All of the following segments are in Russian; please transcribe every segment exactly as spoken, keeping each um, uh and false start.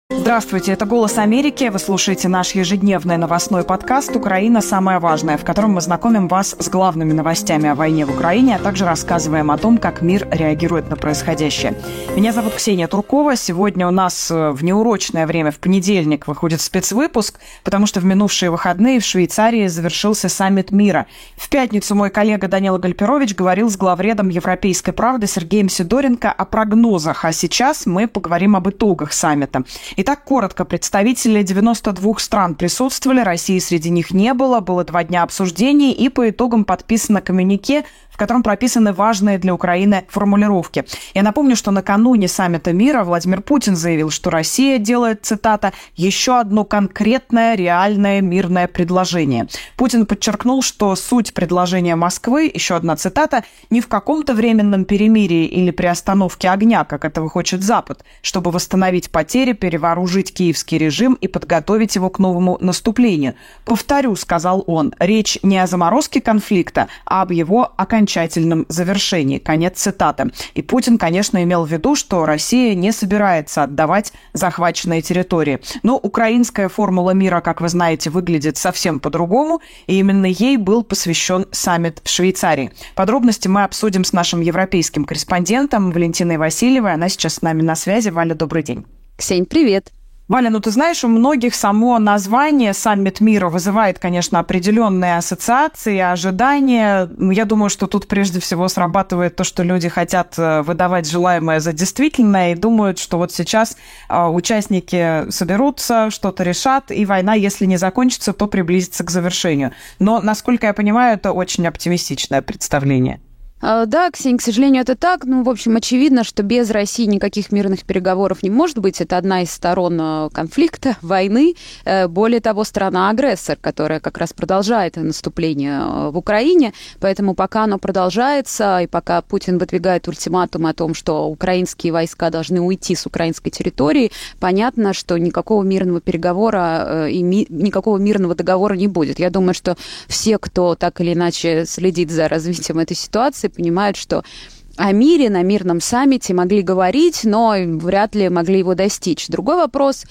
Здравствуйте, это «Голос Америки». Вы слушаете наш ежедневный новостной подкаст «Украина. Самое важное», в котором мы знакомим вас с главными новостями о войне в Украине, а также рассказываем о том, как мир реагирует на происходящее. Меня зовут Ксения Туркова. Сегодня у нас в неурочное время, в понедельник, выходит спецвыпуск, потому что в минувшие выходные в Швейцарии завершился саммит мира. В пятницу мой коллега Данила Гальперович говорил с главредом «Европейской правды» Сергеем Сидоренко о прогнозах, а сейчас мы поговорим об итогах саммита. Итак, коротко, представители девяноста двух стран присутствовали, России среди них не было, было два дня обсуждений, и по итогам подписано коммюнике, в котором прописаны важные для Украины формулировки. Я напомню, что накануне саммита мира Владимир Путин заявил, что Россия делает, цитата, «еще одно конкретное, реальное мирное предложение». Путин подчеркнул, что суть предложения Москвы, еще одна цитата, «не в каком-то временном перемирии или приостановке огня, как этого хочет Запад, чтобы восстановить потери, перевооружить киевский режим и подготовить его к новому наступлению. Повторю, сказал он, речь не о заморозке конфликта, а об его окончательном окончательном завершении». Конец цитаты. И Путин, конечно, имел в виду, что Россия не собирается отдавать захваченные территории. Но украинская формула мира, как вы знаете, выглядит совсем по-другому, и именно ей был посвящен саммит в Швейцарии. Подробности мы обсудим с нашим европейским корреспондентом Валентиной Васильевой. Она сейчас с нами на связи. Валя, добрый день. Ксень, привет. Валя, ну ты знаешь, у многих само название «Саммит мира» вызывает, конечно, определенные ассоциации, ожидания. Я думаю, что тут прежде всего срабатывает то, что люди хотят выдавать желаемое за действительное и думают, что вот сейчас участники соберутся, что-то решат, и война, если не закончится, то приблизится к завершению. Но, насколько я понимаю, это очень оптимистичное представление. Да, Ксения, к сожалению, это так. Ну, в общем, очевидно, что без России никаких мирных переговоров не может быть. Это одна из сторон конфликта, войны. Более того, страна-агрессор, которая как раз продолжает наступление в Украине. Поэтому пока оно продолжается, и пока Путин выдвигает ультиматум о том, что украинские войска должны уйти с украинской территории, понятно, что никакого мирного переговора и ми- никакого мирного договора не будет. Я думаю, что все, кто так или иначе следит за развитием этой ситуации, понимают, что о мире на мирном саммите могли говорить, но вряд ли могли его достичь. Другой вопрос,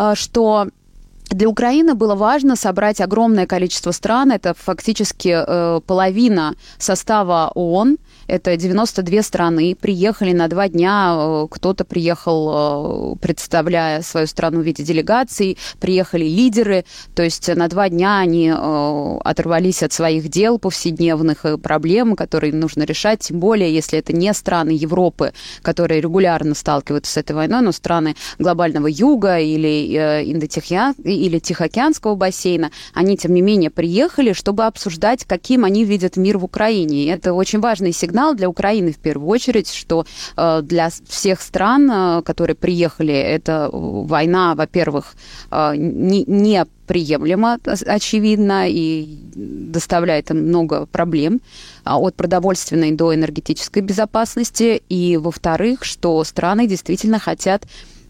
что для Украины было важно собрать огромное количество стран, это фактически половина состава ООН, это девяносто две страны, приехали на два дня, кто-то приехал, представляя свою страну в виде делегаций, приехали лидеры, то есть на два дня они оторвались от своих дел повседневных проблем, которые нужно решать, тем более, если это не страны Европы, которые регулярно сталкиваются с этой войной, но страны глобального юга или Индотихоокеанского или Тихоокеанского бассейна, они, тем не менее, приехали, чтобы обсуждать, каким они видят мир в Украине. И это очень важный сигнал для Украины в первую очередь, что э, для всех стран, э, которые приехали, эта война, во-первых, э, не, не приемлема, очевидно, и доставляет им много проблем, от продовольственной до энергетической безопасности, и, во-вторых, что страны действительно хотят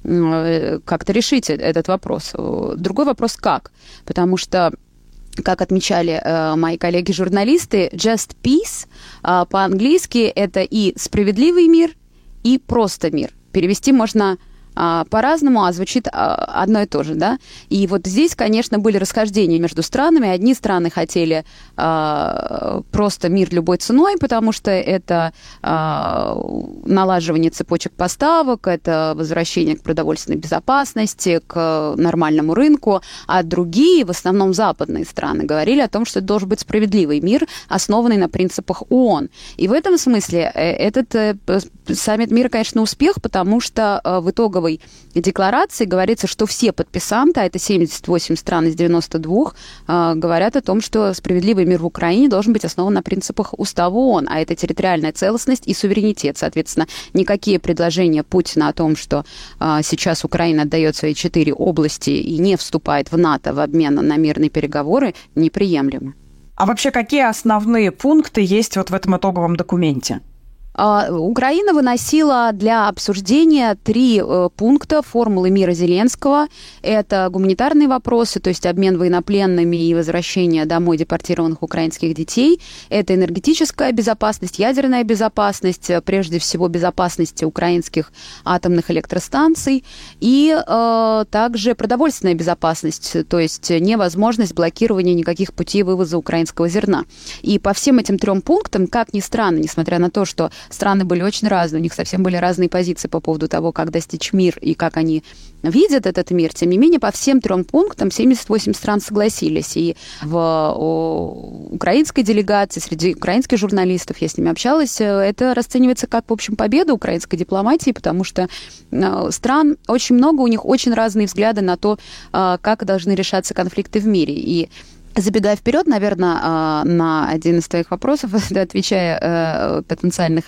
как-то решить этот вопрос. Другой вопрос как? Потому что, как отмечали э, мои коллеги-журналисты, just peace э, по-английски это и справедливый мир, и просто мир. Перевести можно э, по-разному, а звучит э, одно и то же, да? И вот здесь, конечно, были расхождения между странами. Одни страны хотели э, просто мир любой ценой, потому что это э, налаживание цепочек поставок, это возвращение к продовольственной безопасности, к нормальному рынку, а другие, в основном западные страны, говорили о том, что это должен быть справедливый мир, основанный на принципах ООН. И в этом смысле этот саммит мира, конечно, успех, потому что в итоговой декларации говорится, что все подписанты, а это семьдесят восемь стран из девяноста двух, говорят о том, что справедливый мир в Украине должен быть основан на принципах Устава ООН, а это территориальная целостность и суверенитет. Соответственно, никакие предложения Путина о том, что а, сейчас Украина отдает свои четыре области и не вступает в НАТО в обмен на мирные переговоры, неприемлемы. А вообще, какие основные пункты есть вот в этом итоговом документе? Украина выносила для обсуждения три пункта формулы мира Зеленского. Это гуманитарные вопросы, то есть обмен военнопленными и возвращение домой депортированных украинских детей. Это энергетическая безопасность, ядерная безопасность, прежде всего безопасность украинских атомных электростанций. И э, также продовольственная безопасность, то есть невозможность блокирования никаких путей вывоза украинского зерна. И по всем этим трем пунктам, как ни странно, несмотря на то, что страны были очень разные, у них совсем были разные позиции по поводу того, как достичь мир и как они видят этот мир. Тем не менее, по всем трем пунктам семьдесят восемь стран согласились. И в о, украинской делегации, среди украинских журналистов, я с ними общалась, это расценивается как, в общем, победа украинской дипломатии, потому что э, стран очень много, у них очень разные взгляды на то, э, как должны решаться конфликты в мире. И забегая вперед, наверное, на один из твоих вопросов, отвечая потенциальных,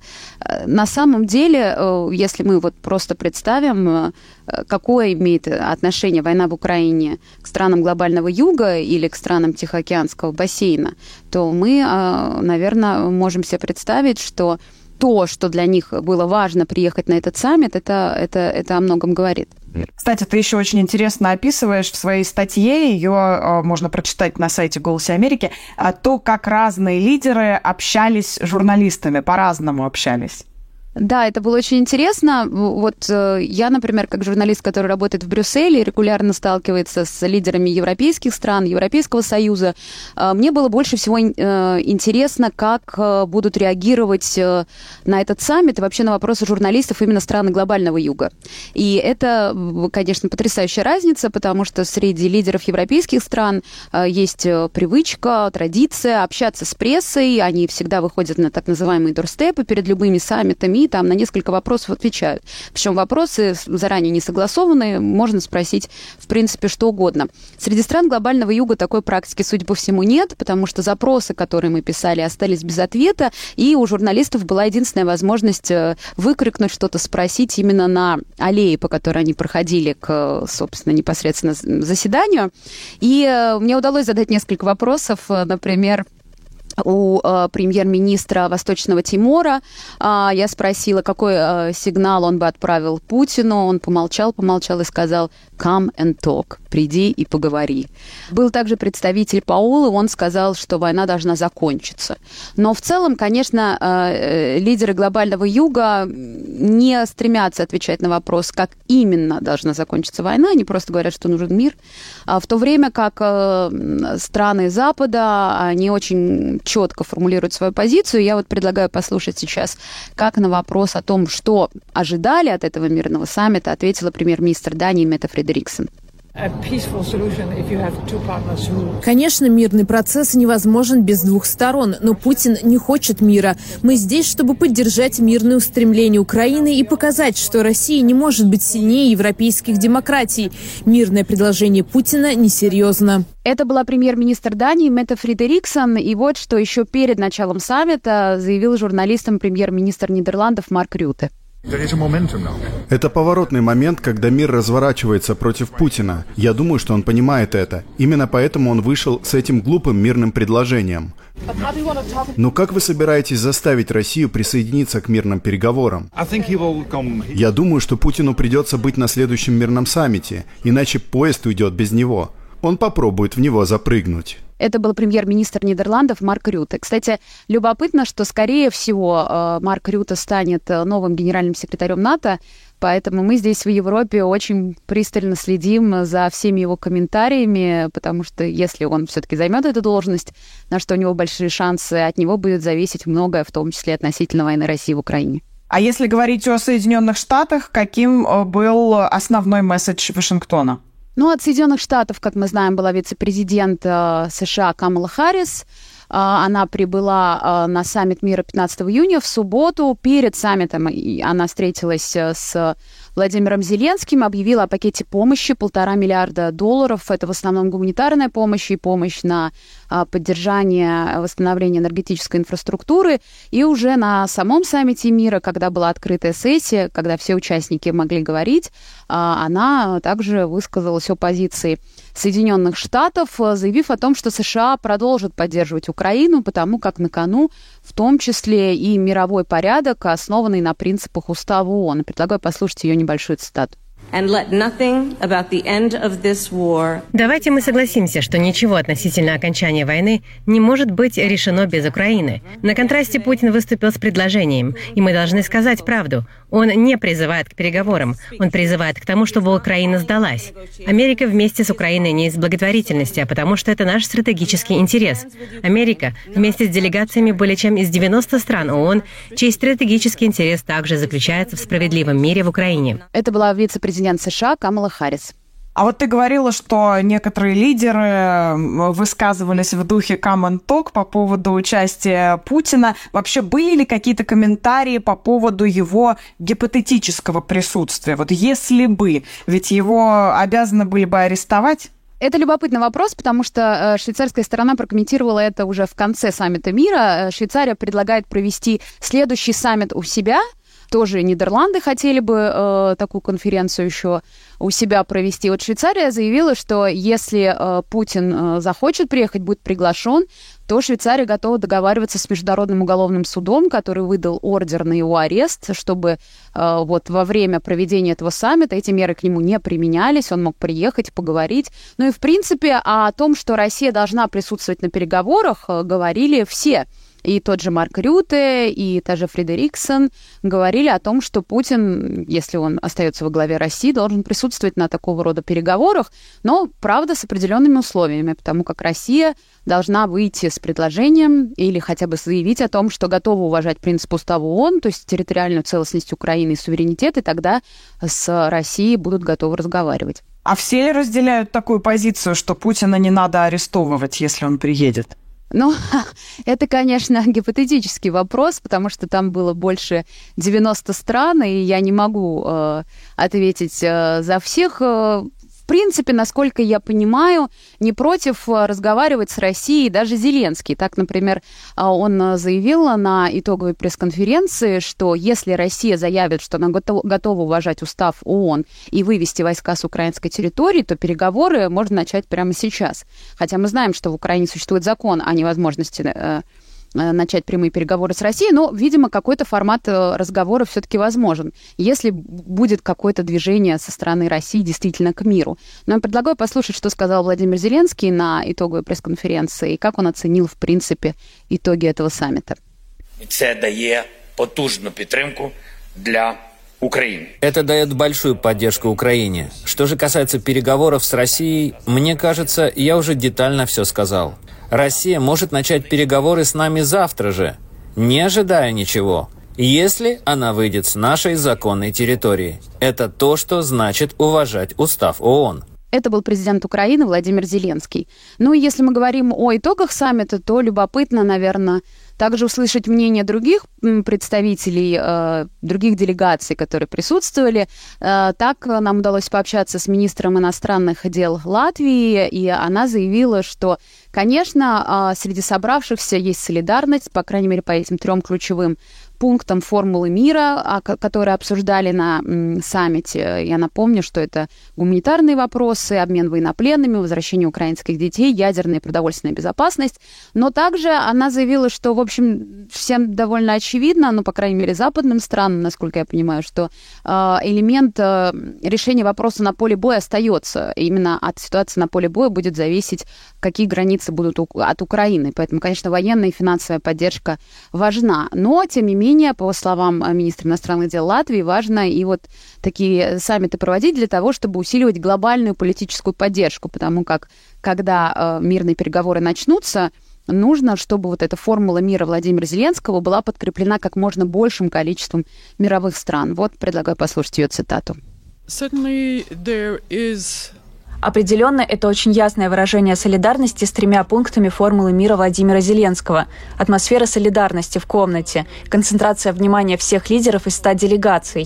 на самом деле, если мы вот просто представим, какое имеет отношение война в Украине к странам глобального юга или к странам Тихоокеанского бассейна, то мы, наверное, можем себе представить, что то, что для них было важно приехать на этот саммит, это, это, это о многом говорит. Кстати, ты еще очень интересно описываешь в своей статье, ее можно прочитать на сайте «Голоса Америки», то, как разные лидеры общались с журналистами, по-разному общались. Да, это было очень интересно. Вот я, например, как журналист, который работает в Брюсселе, регулярно сталкивается с лидерами европейских стран, Европейского Союза, мне было больше всего интересно, как будут реагировать на этот саммит и вообще на вопросы журналистов именно страны глобального юга. И это, конечно, потрясающая разница, потому что среди лидеров европейских стран есть привычка, традиция общаться с прессой, они всегда выходят на так называемые дорстепы перед любыми саммитами, и там на несколько вопросов отвечают. Причем вопросы заранее не согласованные, можно спросить, в принципе, что угодно. Среди стран глобального юга такой практики, судя по всему, нет, потому что запросы, которые мы писали, остались без ответа, и у журналистов была единственная возможность выкрикнуть что-то, спросить именно на аллее, по которой они проходили к, собственно, непосредственно заседанию. И мне удалось задать несколько вопросов, например, у э, премьер-министра Восточного Тимора. Э, я спросила, какой э, сигнал он бы отправил Путину. Он помолчал, помолчал и сказал «come and talk», «приди и поговори». Был также представитель Паулы, он сказал, что война должна закончиться. Но в целом, конечно, э, лидеры глобального юга не стремятся отвечать на вопрос, как именно должна закончиться война, они просто говорят, что нужен мир. А в то время как э, страны Запада, они очень четко формулируют свою позицию. Я вот предлагаю послушать сейчас, как на вопрос о том, что ожидали от этого мирного саммита, ответила премьер-министр Дании Метте Фредериксен. Конечно, мирный процесс невозможен без двух сторон, но Путин не хочет мира. Мы здесь, чтобы поддержать мирные устремления Украины и показать, что Россия не может быть сильнее европейских демократий. Мирное предложение Путина несерьезно. Это была премьер-министр Дании Метте Фредериксен. И вот что еще перед началом саммита заявил журналистам премьер-министр Нидерландов Марк Рютте. Это поворотный момент, когда мир разворачивается против Путина. Я думаю, что он понимает это. Именно поэтому он вышел с этим глупым мирным предложением. Но как вы собираетесь заставить Россию присоединиться к мирным переговорам? Я думаю, что Путину придется быть на следующем мирном саммите, иначе поезд уйдет без него. Он попробует в него запрыгнуть. Это был премьер-министр Нидерландов Марк Рютте. Кстати, любопытно, что, скорее всего, Марк Рютте станет новым генеральным секретарем НАТО, поэтому мы здесь в Европе очень пристально следим за всеми его комментариями, потому что если он все-таки займет эту должность, на что у него большие шансы, от него будет зависеть многое, в том числе относительно войны России в Украине. А если говорить о Соединенных Штатах, каким был основной месседж Вашингтона? Ну, от Соединенных Штатов, как мы знаем, была вице-президент США Камала Харрис. Она прибыла на саммит мира пятнадцатого июня в субботу. Перед саммитом она встретилась с Владимиром Зеленским, объявила о пакете помощи полтора миллиарда долларов. Это в основном гуманитарная помощь и помощь на поддержание восстановления энергетической инфраструктуры. И уже на самом саммите мира, когда была открытая сессия, когда все участники могли говорить, она также высказалась о позиции Соединенных Штатов, заявив о том, что США продолжат поддерживать Украину, потому как на кону в том числе и мировой порядок, основанный на принципах Устава ООН. Предлагаю послушать ее небольшую цитату. Давайте мы согласимся, что ничего относительно окончания войны не может быть решено без Украины. На контрасте Путин выступил с предложением, и мы должны сказать правду. Он не призывает к переговорам, он призывает к тому, чтобы Украина сдалась. Америка вместе с Украиной не из благотворительности, а потому что это наш стратегический интерес. Америка вместе с делегациями более чем из девяноста стран ООН, чей стратегический интерес также заключается в справедливом мире в Украине. Это была вице-президент США Камала Харрис. А вот ты говорила, что некоторые лидеры высказывались в духе common talk по поводу участия Путина. Вообще были ли какие-то комментарии по поводу его гипотетического присутствия? Вот если бы, ведь его обязаны были бы арестовать? Это любопытный вопрос, потому что швейцарская сторона прокомментировала это уже в конце саммита мира. Швейцария предлагает провести следующий саммит у себя. Тоже Нидерланды хотели бы э, такую конференцию еще у себя провести. Вот Швейцария заявила, что если э, Путин э, захочет приехать, будет приглашен, то Швейцария готова договариваться с Международным уголовным судом, который выдал ордер на его арест, чтобы э, вот во время проведения этого саммита эти меры к нему не применялись, он мог приехать, поговорить. Ну и в принципе о том, что Россия должна присутствовать на переговорах, э, говорили все. И тот же Марк Рюте, и та же Фредериксон говорили о том, что Путин, если он остается во главе России, должен присутствовать на такого рода переговорах, но, правда, с определенными условиями, потому как Россия должна выйти с предложением или хотя бы заявить о том, что готова уважать принцип Устава ООН, то есть территориальную целостность Украины и суверенитет, и тогда с Россией будут готовы разговаривать. А все ли разделяют такую позицию, что Путина не надо арестовывать, если он приедет? Ну, это, конечно, гипотетический вопрос, потому что там было больше девяноста стран, и я не могу э, ответить э, за всех. В принципе, насколько я понимаю, не против разговаривать с Россией даже Зеленский. Так, например, он заявил на итоговой пресс-конференции, что если Россия заявит, что она готова уважать устав ООН и вывести войска с украинской территории, то переговоры можно начать прямо сейчас. Хотя мы знаем, что в Украине существует закон о невозможности начать прямые переговоры с Россией, но, видимо, какой-то формат разговора все-таки возможен, если будет какое-то движение со стороны России действительно к миру. Но я предлагаю послушать, что сказал Владимир Зеленский на итоговой пресс-конференции и как он оценил, в принципе, итоги этого саммита. Это дает потужную поддержку для Украины. Это дает большую поддержку Украине. Что же касается переговоров с Россией, мне кажется, я уже детально все сказал. Россия может начать переговоры с нами завтра же, не ожидая ничего, если она выйдет с нашей законной территории. Это то, что значит уважать устав ООН. Это был президент Украины Владимир Зеленский. Ну и если мы говорим о итогах саммита, то любопытно, наверное, также услышать мнение других представителей, э, других делегаций, которые присутствовали. Э, так нам удалось пообщаться с министром иностранных дел Латвии, и она заявила, что, конечно, э, среди собравшихся есть солидарность, по крайней мере, по этим трем ключевым пунктам формулы мира, которые обсуждали на саммите. Я напомню, что это гуманитарные вопросы, обмен военнопленными, возвращение украинских детей, ядерная и продовольственная безопасность. Но также она заявила, что, в общем, всем довольно очевидно, ну, по крайней мере, западным странам, насколько я понимаю, что элемент решения вопроса на поле боя остается. Именно от ситуации на поле боя будет зависеть, какие границы будут от Украины. Поэтому, конечно, военная и финансовая поддержка важна. Но, тем не менее, по словам министра иностранных дел Латвии, важно и вот такие саммиты проводить для того, чтобы усиливать глобальную политическую поддержку, потому как, когда э, мирные переговоры начнутся, нужно, чтобы вот эта формула мира Владимира Зеленского была подкреплена как можно большим количеством мировых стран. Вот предлагаю послушать ее цитату. Certainly there is Определенно, это очень ясное выражение солидарности с тремя пунктами формулы мира Владимира Зеленского. Атмосфера солидарности в комнате, концентрация внимания всех лидеров из ста делегаций.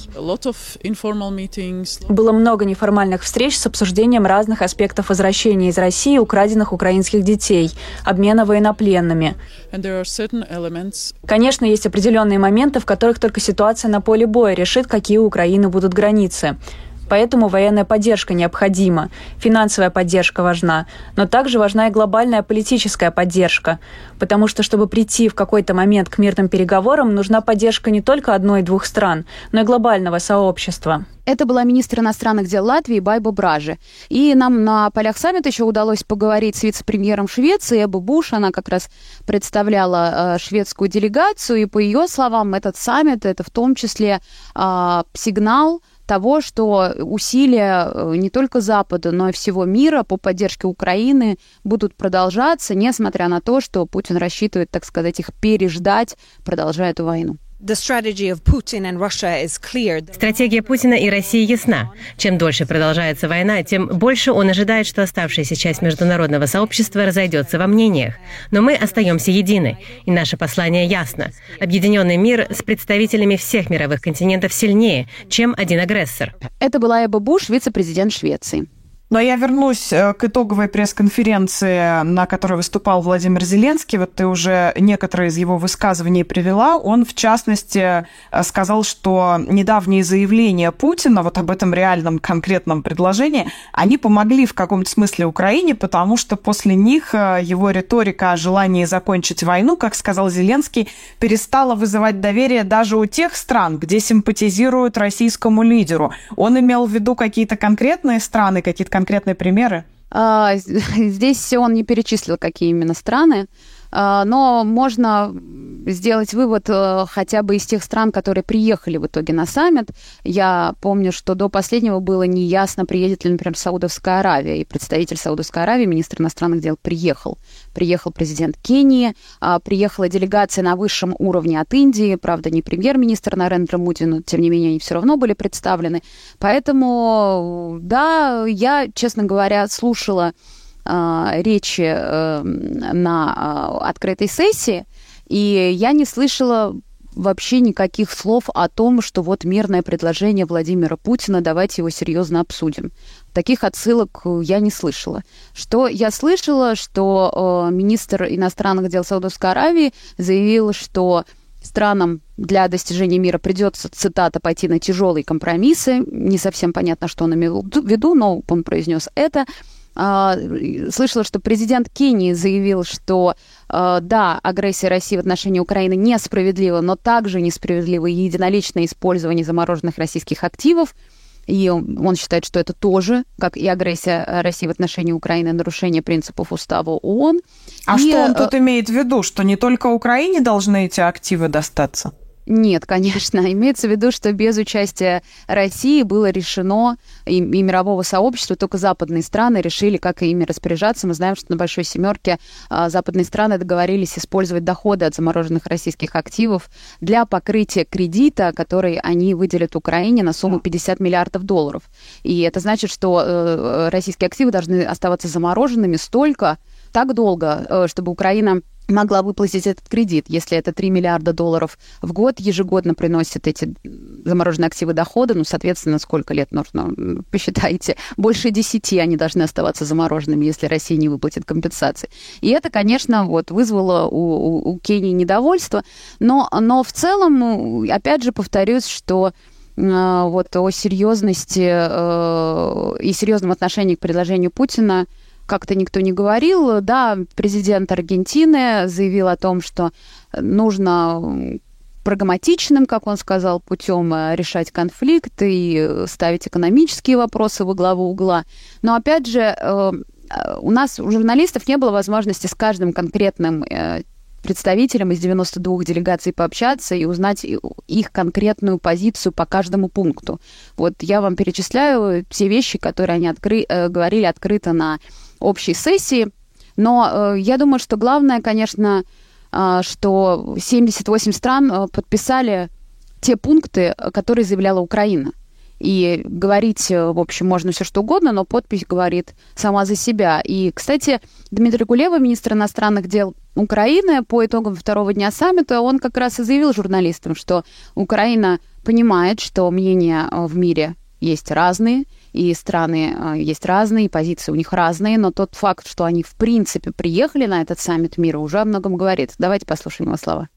Было много неформальных встреч с обсуждением разных аспектов возвращения из России украденных украинских детей, обмена военнопленными. Конечно, есть определенные моменты, в которых только ситуация на поле боя решит, какие у Украины будут границы. Поэтому военная поддержка необходима, финансовая поддержка важна, но также важна и глобальная политическая поддержка, потому что, чтобы прийти в какой-то момент к мирным переговорам, нужна поддержка не только одной-двух стран, но и глобального сообщества. Это была министр иностранных дел Латвии Байба Бражи. И нам на полях саммита еще удалось поговорить с вице-премьером Швеции Эббой Буш. Она как раз представляла э, шведскую делегацию. И по ее словам, этот саммит – это в том числе э, сигнал того, что усилия не только Запада, но и всего мира по поддержке Украины будут продолжаться, несмотря на то, что Путин рассчитывает, так сказать, их переждать, продолжая эту войну. Стратегия Путина и России ясна. Чем дольше продолжается война, тем больше он ожидает, что оставшаяся часть международного сообщества разойдется во мнениях. Но мы остаемся едины, и наше послание ясно. Объединенный мир с представителями всех мировых континентов сильнее, чем один агрессор. Это была Эбба Буш, вице-президент Швеции. Но я вернусь к итоговой пресс-конференции, на которой выступал Владимир Зеленский. Вот ты уже некоторые из его высказываний привела. Он, в частности, сказал, что недавние заявления Путина, вот об этом реальном конкретном предложении, они помогли в каком-то смысле Украине, потому что после них его риторика о желании закончить войну, как сказал Зеленский, перестала вызывать доверие даже у тех стран, где симпатизируют российскому лидеру. Он имел в виду какие-то конкретные страны, какие-то конкретные примеры? А, здесь он не перечислил, какие именно страны, а, но можно сделать вывод а, хотя бы из тех стран, которые приехали в итоге на саммит. Я помню, что до последнего было неясно, приедет ли, например, Саудовская Аравия, и представитель Саудовской Аравии, министр иностранных дел, приехал. Приехал президент Кении, а, приехала делегация на высшем уровне от Индии, правда, не премьер-министр Нарендра Моди, но, тем не менее, они все равно были представлены. Поэтому, да, я, честно говоря, слушала а, речи а, на а, открытой сессии, и я не слышала вообще никаких слов о том, что вот мирное предложение Владимира Путина, давайте его серьезно обсудим. Таких отсылок я не слышала. Что я слышала, что э, министр иностранных дел Саудовской Аравии заявил, что странам для достижения мира придется, цитата, пойти на тяжелые компромиссы. Не совсем понятно, что он имел в виду, но он произнес это. Слышала, что президент Кении заявил, что да, агрессия России в отношении Украины несправедлива, но также несправедливо единоличное использование замороженных российских активов. И он считает, что это тоже, как и агрессия России в отношении Украины, нарушение принципов устава ООН. А и... что он тут имеет в виду? Что не только Украине должны эти активы достаться? Нет, конечно. Имеется в виду, что без участия России было решено, и, и мирового сообщества, только западные страны решили, как ими распоряжаться. Мы знаем, что на Большой Семерке а, западные страны договорились использовать доходы от замороженных российских активов для покрытия кредита, который они выделят Украине на сумму пятьдесят миллиардов долларов. И это значит, что э, российские активы должны оставаться замороженными столько, так долго, э, чтобы Украина могла выплатить этот кредит. Если это три миллиарда долларов в год ежегодно приносят эти замороженные активы дохода, ну, соответственно, сколько лет нужно, посчитайте, больше десяти они должны оставаться замороженными, если Россия не выплатит компенсации. И это, конечно, вот, вызвало у, у, у Кении недовольство, но, но в целом, опять же, повторюсь, что э, вот о серьезности э, и серьезном отношении к предложению Путина как-то никто не говорил. Да, президент Аргентины заявил о том, что нужно прагматичным, как он сказал, путем решать конфликт и ставить экономические вопросы во главу угла. Но, опять же, у нас, у журналистов, не было возможности с каждым конкретным представителям из девяноста двух делегаций пообщаться и узнать их конкретную позицию по каждому пункту. Вот я вам перечисляю те вещи, которые они откры... говорили открыто на общей сессии. Но э, я думаю, что главное, конечно, э, что семьдесят восемь стран э, подписали те пункты, которые заявляла Украина. И говорить, в общем, можно все что угодно, но подпись говорит сама за себя. И, кстати, Дмитрий Кулеба, министр иностранных дел Украины, по итогам второго дня саммита, он как раз и заявил журналистам, что Украина понимает, что мнения в мире есть разные, и страны есть разные, и позиции у них разные, но тот факт, что они в принципе приехали на этот саммит мира, уже о многом говорит. Давайте послушаем его слова.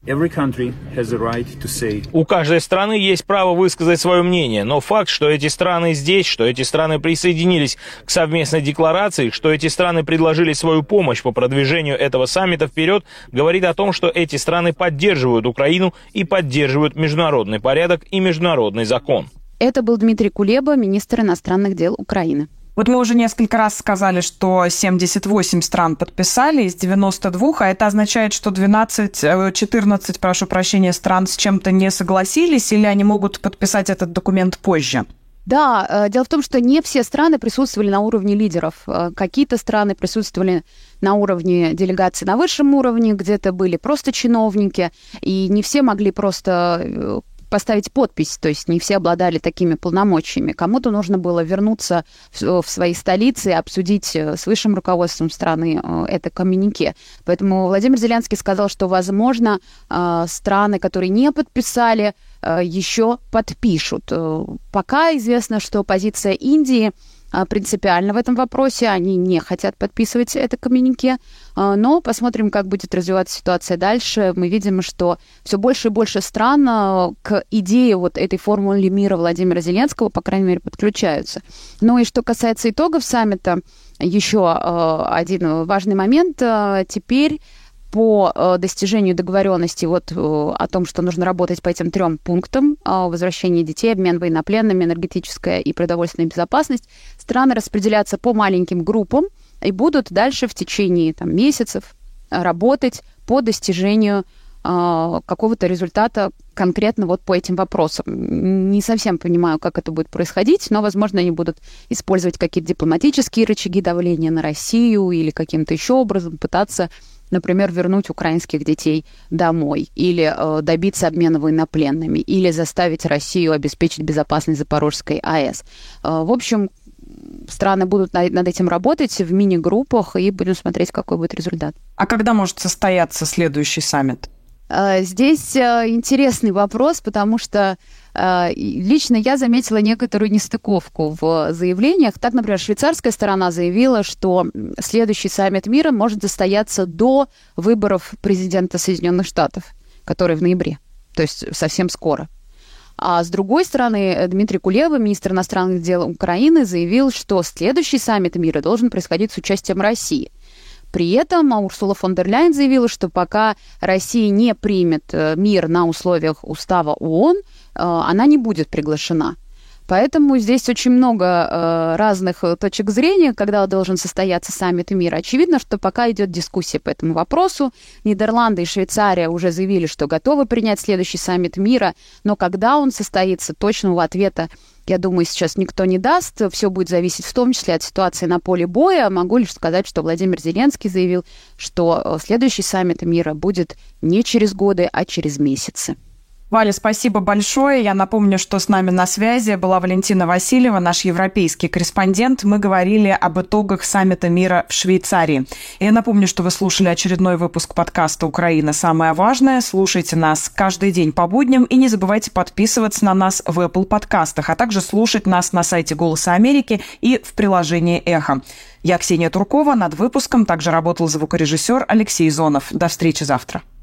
У каждой страны есть право высказать свое мнение, но факт, что эти страны здесь, что эти страны присоединились к совместной декларации, что эти страны предложили свою помощь по продвижению этого саммита вперед, говорит о том, что эти страны поддерживают Украину и поддерживают международный порядок и международный закон. Это был Дмитрий Кулеба, министр иностранных дел Украины. Вот мы уже несколько раз сказали, что семьдесят восемь стран подписали из девяноста двух, а это означает, что двенадцать, четырнадцать, прошу прощения, стран с чем-то не согласились, или они могут подписать этот документ позже? Да, дело в том, что не все страны присутствовали на уровне лидеров. Какие-то страны присутствовали на уровне делегаций на высшем уровне, где-то были просто чиновники, и не все могли просто поставить подпись, то есть не все обладали такими полномочиями. Кому-то нужно было вернуться в, в свои столицы и обсудить с высшим руководством страны это коммюнике. Поэтому Владимир Зеленский сказал, что, возможно, страны, которые не подписали, еще подпишут. Пока известно, что позиция Индии принципиально в этом вопросе. Они не хотят подписывать это коммюнике. Но посмотрим, как будет развиваться ситуация дальше. Мы видим, что все больше и больше стран к идее вот этой формулы мира Владимира Зеленского, по крайней мере, подключаются. Ну и что касается итогов саммита, еще один важный момент. Теперь по достижению договоренности вот о том, что нужно работать по этим трем пунктам: возвращение детей, обмен военнопленными, энергетическая и продовольственная безопасность, страны распределятся по маленьким группам и будут дальше в течение там, месяцев работать по достижению какого-то результата конкретно вот по этим вопросам. Не совсем понимаю, как это будет происходить, но, возможно, они будут использовать какие-то дипломатические рычаги давления на Россию или каким-то еще образом пытаться, например, вернуть украинских детей домой, или э, добиться обмена военнопленными, или заставить Россию обеспечить безопасность Запорожской АЭС. Э, в общем, страны будут на, над этим работать в мини-группах, и будем смотреть, какой будет результат. А когда может состояться следующий саммит? Э, здесь э, интересный вопрос, потому что э, лично я заметила некоторую нестыковку в заявлениях. Так, например, швейцарская сторона заявила, что следующий саммит мира может состояться до выборов президента Соединенных Штатов, которые в ноябре, то есть совсем скоро. А с другой стороны, Дмитрий Кулеба, министр иностранных дел Украины, заявил, что следующий саммит мира должен происходить с участием России. При этом Урсула фон дер Ляйен заявила, что пока Россия не примет мир на условиях устава ООН, она не будет приглашена. Поэтому здесь очень много разных точек зрения, когда должен состояться саммит мира. Очевидно, что пока идет дискуссия по этому вопросу. Нидерланды и Швейцария уже заявили, что готовы принять следующий саммит мира, но когда он состоится, точного ответа, я думаю, сейчас никто не даст. Все будет зависеть в том числе от ситуации на поле боя. Могу лишь сказать, что Владимир Зеленский заявил, что следующий саммит мира будет не через годы, а через месяцы. Валя, спасибо большое. Я напомню, что с нами на связи была Валентина Васильева, наш европейский корреспондент. Мы говорили об итогах саммита мира в Швейцарии. Я напомню, что вы слушали очередной выпуск подкаста «Украина. Самое важное». Слушайте нас каждый день по будням и не забывайте подписываться на нас в Apple подкастах, а также слушать нас на сайте «Голоса Америки» и в приложении «Эхо». Я Ксения Туркова. Над выпуском также работал звукорежиссер Алексей Зонов. До встречи завтра.